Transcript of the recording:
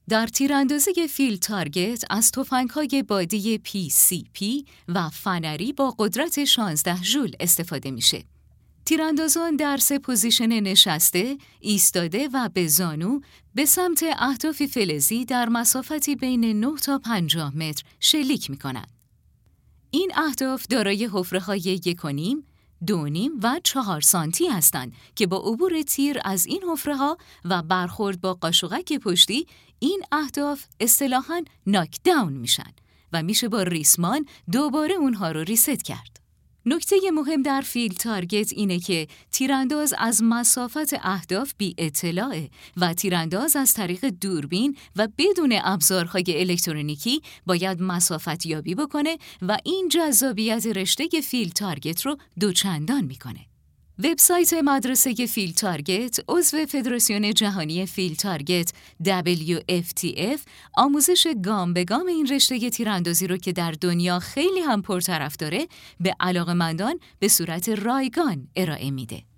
در تیراندازی فیلد تارگت از تفنگ‌های بادی PCP و فنری با قدرت 16 ژول استفاده میشه. تیراندازان در 3 پوزیشن نشسته، ایستاده و به زانو به سمت اهداف فلزی در مسافتی بین 9 تا 50 متر شلیک می‌کنند. این اهداف دارای حفره‌های 1.5، 2.5 و 4 سانتی هستند که با عبور تیر از این حفره‌ها و برخورد با قاشقک پشتی این اهداف اصطلاحاً ناک داون میشن و میشه با ریسمان دوباره اونها رو ریست کرد. نکته مهم در فیلد تارگت اینه که تیرانداز از مسافت اهداف بی اطلاعه و تیرانداز از طریق دوربین و بدون ابزارهای الکترونیکی باید مسافت یابی بکنه و این جذابیت رشته فیلد تارگت رو دوچندان میکنه. وبسایت مدرسه فیلد تارگت عضو فدراسیون جهانی فیلد تارگت WFTF آموزش گام به گام این رشته تیراندازی رو که در دنیا خیلی هم پرطرف داره به علاقه‌مندان به صورت رایگان ارائه میده.